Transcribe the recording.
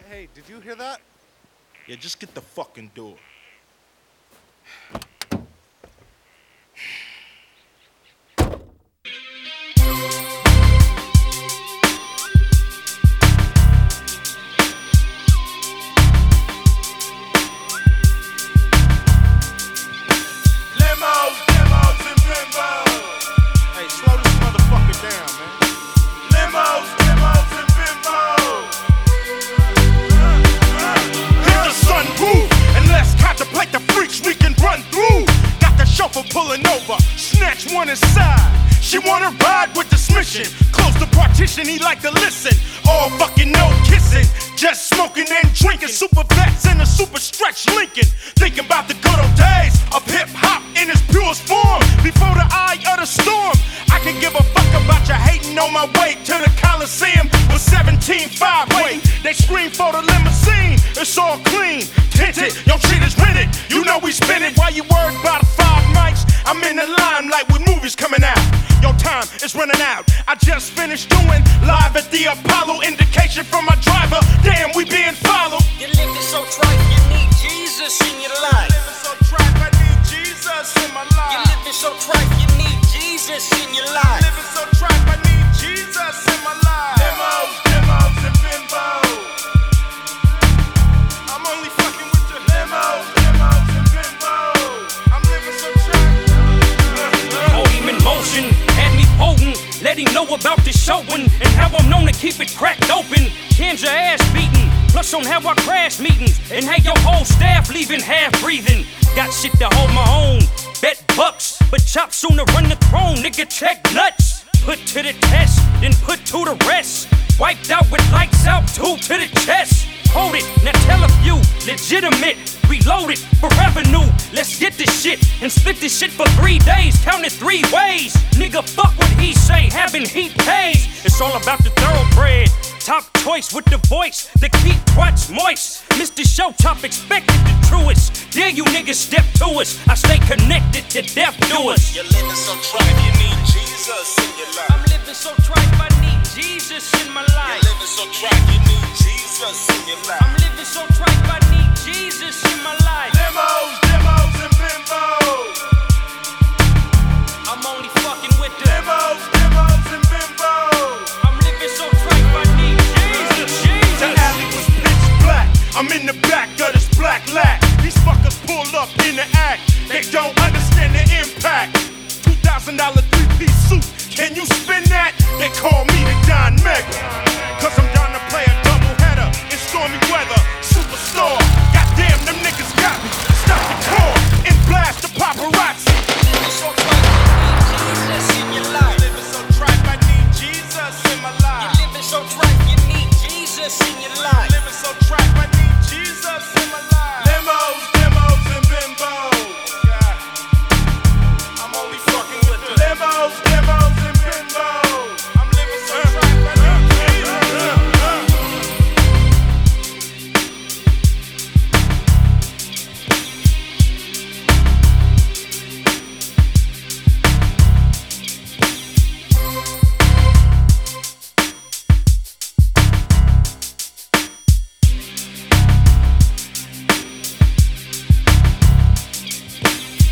Hey, did you hear that? Yeah, just get the fucking door. Hey, slow this motherfucker down, man. Hit the sunroof and let's contemplate the freaks we can run through. Got the chauffeur pulling over, snatch one inside. She wanna ride with this mission. Close the partition, he like to listen. All fucking no kissing, just smoking and drinking. Super vets in a super stretch Lincoln. Thinking about the good old days of hip hop in its purest form. Before the eye of the storm, I can give a fuck about you hating on my way to the Coliseum with 17.5 waiting. They scream for the limousine, it's all clean, tinted. Yo, shit is rented, you know we spin it. Why you worried about 5 mics? I'm in the limelight with movies coming out. Your time is running out. I just finished doing live at the Apollo. Indication from my driver. Damn, we being followed. You're living so tripe, you need Jesus in your life. Living so tripe, I need Jesus in my life. You're living so tripe, you need Jesus in your life. Living so tripe, I need Jesus in my life. Limos, and bimbos. I'm only fucking with your limos, and bimbos. I'm living so tripe. Hold him in motion, had me holding, let him know about the showing and how I'm known to keep it cracked open. Cans your ass beating, plus on how I crash meetings and had your whole staff leaving half breathing. Got shit to hold my own, bet bucks, but chop sooner run the throne. Nigga check nuts, put to the test, then put to the rest. Wiped out with lights out, 2 to the chest. Hold it, now tell a few, legitimate, reloaded for revenue. Let's get this shit and split this shit for 3 days, count it 3 ways. Nigga, fuck what he say, having heat pays. It's all about the thoroughbred, top choice with the voice that keep twats moist. Mr. Show Top expected the truest. Dare you niggas step to us, I stay connected to death doers. You're living so tripe, you need Jesus in your life. I'm living so tripe, I need Jesus in my life. You're living so tripe, you need Jesus in your life. I'm living so tripe, I need Jesus in my life. Limos, and bimbos. I'm only fucking with the Limos, and bimbos. I'm living so tripe, I need Jesus. The alley was pitch black. I'm in the back of this black lat. These fuckers pull up in the act. They don't understand the impact. $2,000 3-piece suit. Can you spin that? They call me the Don Mega. Cause I'm down to play a double header in stormy weather. Superstar. Goddamn, them niggas got me. Stop the car and blast the paparazzi. Living so tripe, you need Jesus in your life. Living so tripe, I need Jesus in my life. You're living so tripe, you need Jesus in your life. Living so tripe, I